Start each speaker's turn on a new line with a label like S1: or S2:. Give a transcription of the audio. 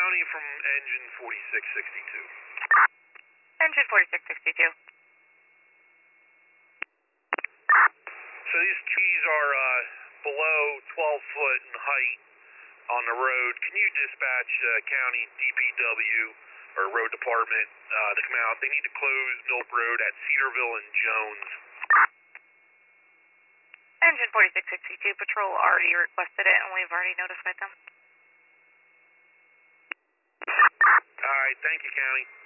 S1: County from engine 4662.
S2: Engine 4662.
S1: So these trees are below 12 foot in height on the road. Can you dispatch county DPW or road department to come out? They need to close Milk Road at Cedarville and Jones.
S2: Engine 4662, patrol already requested it and we've already notified them.
S1: Alright, thank you, County.